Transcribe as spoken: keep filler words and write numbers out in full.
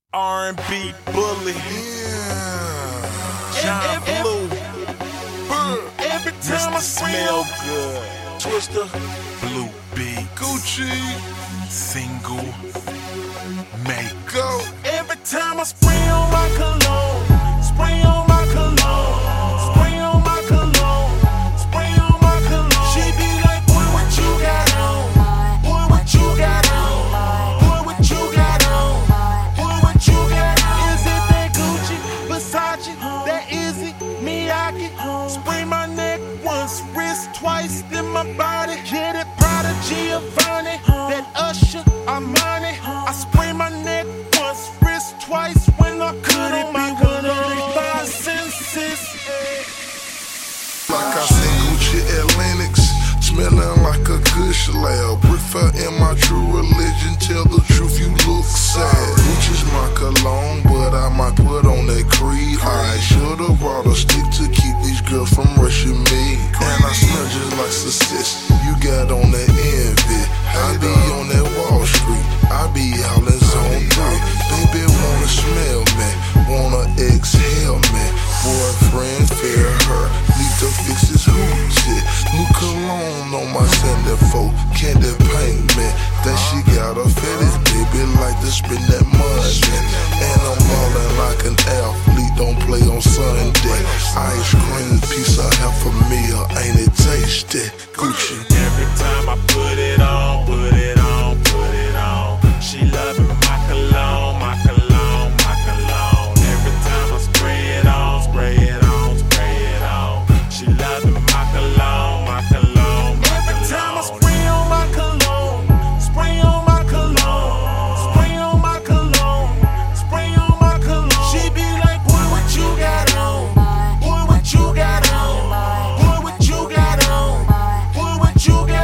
R and B Bully, Yeah. John Blue, Every time I Smell Good, Twister, Blue Beat, Gucci, Single, Make go. Every time I spray on my cologne, spray on my cologne, spray on my cologne, spray on my cologne. She be like, boy, what you got on? Boy, what you got on? Boy, what you got on? Boy, what you got on? Is it that Gucci, Versace, that Izzy, Miyake? Spray my neck once, wrist twice, then my body. Yeah, that Prada, Giovanni, that Usher, Armani. I spray my neck once, wrist twice when I cut on my cologne. My senses. Like I seen Gucci at Lennox, smelling like a good slab. Prefer in my true religion, tell the truth, you look sad. Gucci's my cologne, but I might put on that Creed. I should've brought a stick to keep these girls from rushing me. And I smell just like success, you got on that envy. I be on that Wall Street, I be out in zone three. Baby wanna smell me, wanna exhale me. Boyfriend, fair her, need to fix his hoochie. New cologne on my seventy-four, candy paint me. That she got a fetish, baby, like to spend that money. And I'm ballin' like an athlete, don't play on Sunday. Ice cream, piece of half a meal, ain't it tasty? Gucci. Every time I put it on, put it on, put it on. She loving my cologne, my cologne, my cologne. Every time I spray it on, spray it on, spray it on. She loving my cologne, my cologne, my cologne. Every time I spray on my cologne, spray on my cologne, spray on my cologne, spray on my cologne. She be like, boy, what you got on? Boy, what you got on? Boy, what you got on? Boy, what you got on?